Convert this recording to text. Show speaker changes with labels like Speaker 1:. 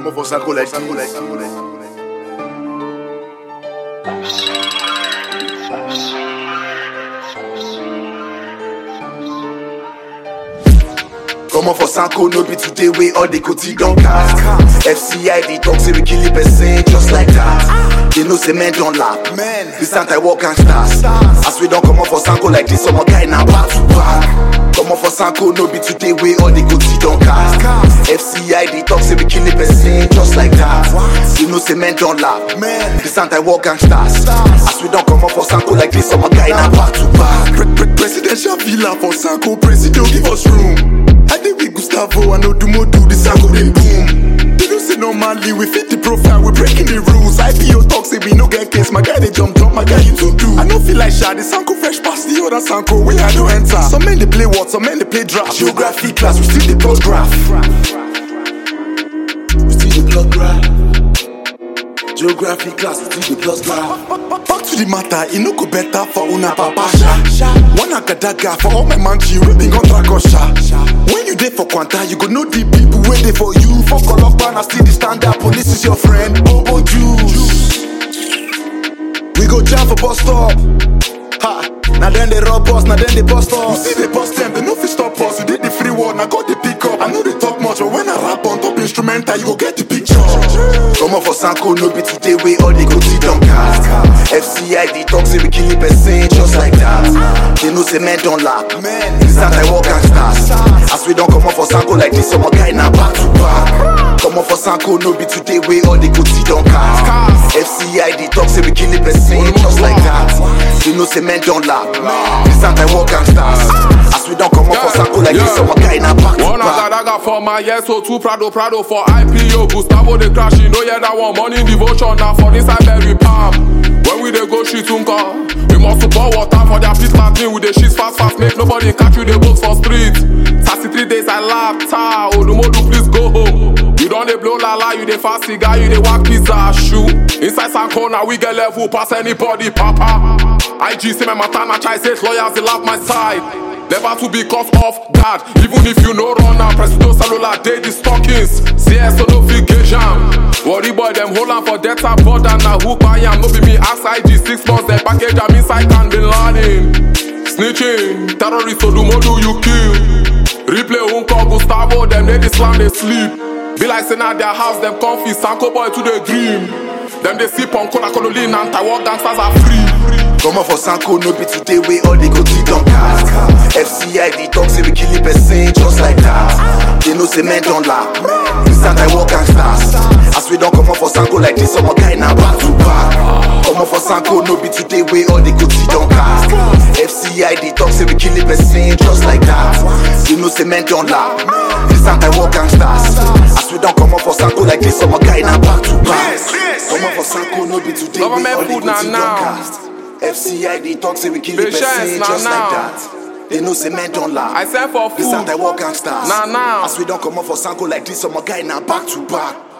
Speaker 1: Come on for Sanko like Come on for Sanko, no be today way all the Koti don't cast. FCI, the talk say we kill the person just like that. They know say men don't laugh. This anti-war and stars. As we don't come on for Sanko like this, some guy now back to back. Come on for Sanko, no be today way all the Koti don't cast. FCI, the talk say we kill the person just like that. They know say men don't laugh. This anti-war and stars. As we don't come on for Sanko like this, some guy now back to back.
Speaker 2: Presidential villa for Sanko, president give us room. I think we Gustavo and Odumo do the Sanko then boom. They don't say normally we fit the profile, we breaking the rules. IPO talk say we no get case, my guy they jump, my guy you too do. I don't feel like Shadi, Sanko fresh past the other Sanko, we I don't enter. Some men they play what, some men they play draft. Geography class, we still the plot graph.
Speaker 1: We still the plot graph. Geography class, we still the plot graph.
Speaker 2: Back to the matter, it no go better for una papasha. One akadaga for all my manchi, we been on Dragosha. When you dey for Quanta, you go know the people waiting for you. For Colopan, I still the standard, police is your friend, Bobo Juice. We go jam for bus stop. Ha, now then they rob us, now then they bust us. You see they bust them, they no fit stop us. We did the free one, I got the pick up. I know they talk much, but when I rap on top instrumental, you go get the picture.
Speaker 1: Come on for Sanko, no be today way all the Koti don't cast. FCI, the talk say we kill the person just like that. They know say men don't laugh. This anti-war and stars. As we don't come on for Sanko like this, some guy now back to back. Come on for Sanko, no be today way all the Koti don't cast. FCI, the talk say we kill the person just like that. They know say men don't laugh. This anti-war and stars. As we don't come on for Sanko like this, some guy now back to back.
Speaker 3: One daga for my yes, so two Prado for IPO. Gustavo the crash, you know yeah that one money devotion now for this Iberia palm. When we dey go shit unka, we must support water for their pit Martin with the shit fast, make nobody catch you the books for street. 33 days I laugh, Odumodu please go home. You don't dey blow la, you dey fast cigar, you dey walk pizza shoe. Inside Sanko now we get level pass anybody, papa. IG say my matana chai says lawyers they love my side. Never to be caught off guard, even if you no run now. Presido cellular day the stockings. CS so no fit get jam. Worry boy them hold on for data border now who buy am. No be me ask IG 6 months they package am inside can be learning. Snitching, terrorists so do more do you kill. Replay Unko Gustavo them they slam they sleep. Be like say now their house them comfy Sanko boy to the dream. Them they sip on Kola Kololin and Taiwan gangsters are free.
Speaker 1: Come on for Sanko, no be today way all the Koti don't cast. FCI, the talk say we kill the person just like that. They know say men don't laugh. This anti-war and stars. As we don't come on for Sanko like this, some guy now back to back. Come on for Sanko, no be today way all the Koti don't cast. FCI, the talk say we kill the person just like that. They know say men don't laugh. This anti-war and stars. As we don't come on for Sanko like this, some guy now back to back. Come on for Sanko, no be today way all the Koti don't cast. FCI, the talk say we kill the person just like that. They know say men don't laugh.
Speaker 3: I send for food.
Speaker 1: This anti-war and stars.
Speaker 3: Now.
Speaker 1: As we don't come up for Sanko like this, some guy now back to back.